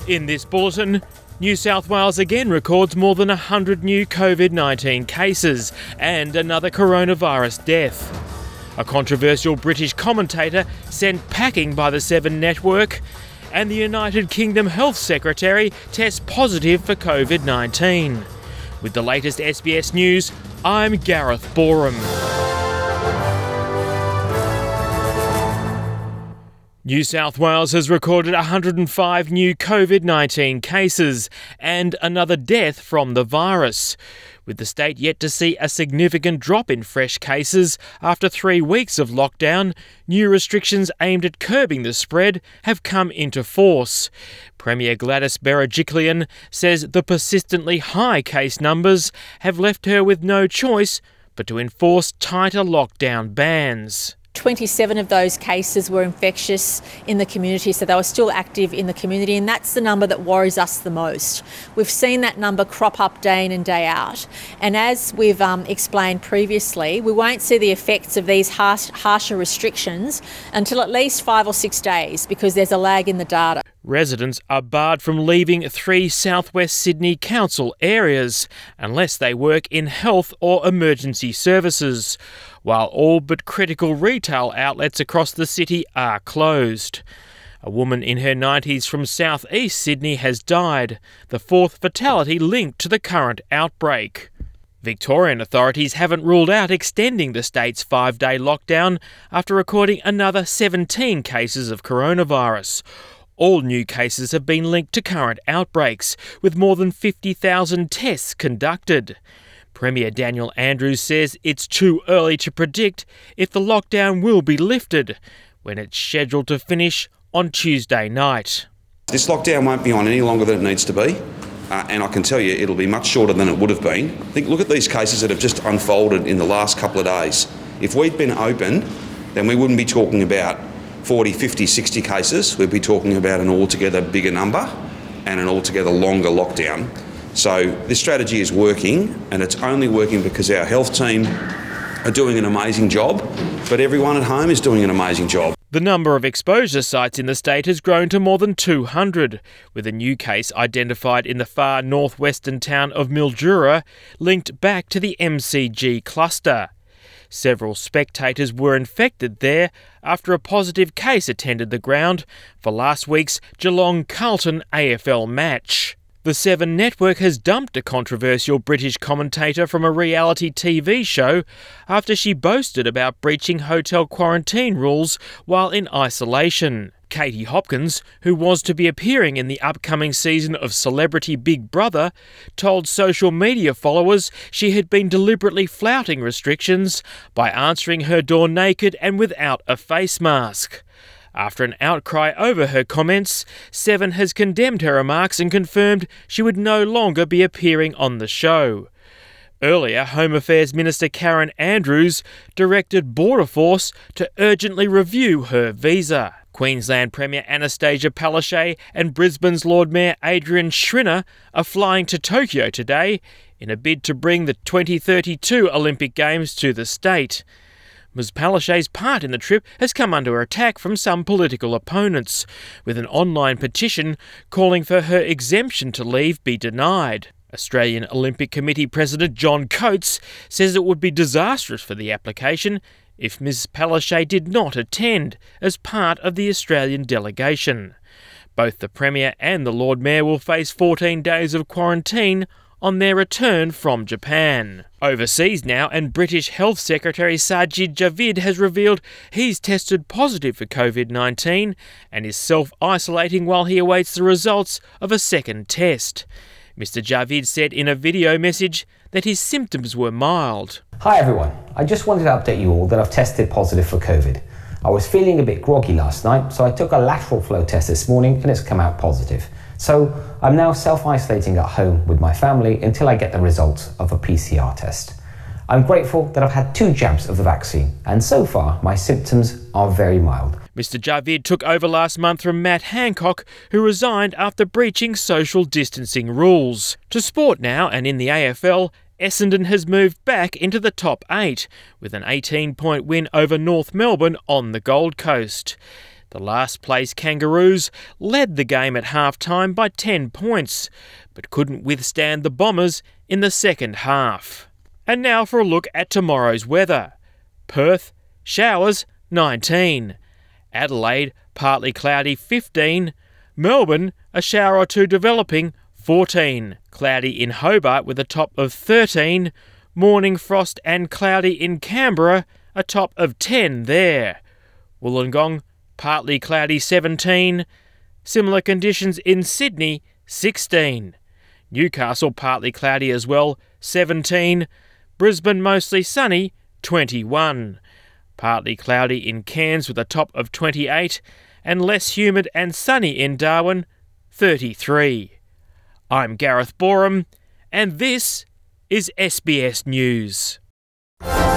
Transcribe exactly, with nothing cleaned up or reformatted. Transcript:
In this bulletin, New South Wales again records more than one hundred new COVID nineteen cases and another coronavirus death. A controversial British commentator sent packing by the Seven Network, and the United Kingdom Health Secretary tests positive for COVID nineteen. With the latest S B S News, I'm Gareth Borum. New South Wales has recorded one hundred five new COVID nineteen cases and another death from the virus, with the state yet to see a significant drop in fresh cases after three weeks of lockdown. New restrictions aimed at curbing the spread have come into force. Premier Gladys Berejiklian says the persistently high case numbers have left her with no choice but to enforce tighter lockdown bans. twenty-seven of those cases were infectious in the community, so they were still active in the community, and that's the number that worries us the most. We've seen that number crop up day in and day out, and as we've um, explained previously, we won't see the effects of these harsh, harsher restrictions until at least five or six days because there's a lag in the data. Residents are barred from leaving three southwest Sydney council areas unless they work in health or emergency services, while all but critical retail outlets across the city are closed. A woman in her nineties from southeast Sydney has died, the fourth fatality linked to the current outbreak. Victorian authorities haven't ruled out extending the state's five-day lockdown after recording another seventeen cases of coronavirus. All new cases have been linked to current outbreaks, with more than fifty thousand tests conducted. Premier Daniel Andrews says it's too early to predict if the lockdown will be lifted, when it's scheduled to finish on Tuesday night. This lockdown won't be on any longer than it needs to be, uh, and I can tell you it'll be much shorter than it would have been. I think, look at these cases that have just unfolded in the last couple of days. If we'd been open, then we wouldn't be talking about forty, fifty, sixty cases. We'd be talking about an altogether bigger number and an altogether longer lockdown. So this strategy is working, and it's only working because our health team are doing an amazing job, but everyone at home is doing an amazing job. The number of exposure sites in the state has grown to more than two hundred, with a new case identified in the far northwestern town of Mildura, linked back to the M C G cluster. Several spectators were infected there after a positive case attended the ground for last week's Geelong-Carlton A F L match. The Seven Network has dumped a controversial British commentator from a reality T V show after she boasted about breaching hotel quarantine rules while in isolation. Katie Hopkins, who was to be appearing in the upcoming season of Celebrity Big Brother, told social media followers she had been deliberately flouting restrictions by answering her door naked and without a face mask. After an outcry over her comments, Seven has condemned her remarks and confirmed she would no longer be appearing on the show. Earlier, Home Affairs Minister Karen Andrews directed Border Force to urgently review her visa. Queensland Premier Anastasia Palaszczuk and Brisbane's Lord Mayor Adrian Schrinner are flying to Tokyo today in a bid to bring the twenty thirty-two Olympic Games to the state. Miz Palaszczuk's part in the trip has come under attack from some political opponents, with an online petition calling for her exemption to leave be denied. Australian Olympic Committee President John Coates says it would be disastrous for the application if Miz Palaszczuk did not attend as part of the Australian delegation. Both the Premier and the Lord Mayor will face fourteen days of quarantine on their return from Japan. Overseas now, and British Health Secretary Sajid Javid has revealed he's tested positive for COVID nineteen and is self-isolating while he awaits the results of a second test. Mister Javid said in a video message that his symptoms were mild. Hi everyone, I just wanted to update you all that I've tested positive for COVID. I was feeling a bit groggy last night, so I took a lateral flow test this morning and it's come out positive. So I'm now self-isolating at home with my family until I get the results of a P C R test. I'm grateful that I've had two jabs of the vaccine, and so far my symptoms are very mild. Mister Javid took over last month from Matt Hancock, who resigned after breaching social distancing rules. To sport now, and in the A F L, Essendon has moved back into the top eight, with an eighteen point win over North Melbourne on the Gold Coast. The last place Kangaroos led the game at half-time by ten points, but couldn't withstand the Bombers in the second half. And now for a look at tomorrow's weather. Perth, showers, nineteen. Adelaide, partly cloudy, fifteen. Melbourne, a shower or two developing, fourteen. Cloudy in Hobart with a top of thirteen. Morning frost and cloudy in Canberra, a top of ten there. Wollongong, partly cloudy, seventeen. Similar conditions in Sydney, sixteen. Newcastle, partly cloudy as well, seventeen. Brisbane, mostly sunny, twenty-one. Partly cloudy in Cairns with a top of twenty-eight. And less humid and sunny in Darwin, thirty-three. I'm Gareth Boreham, and this is S B S News.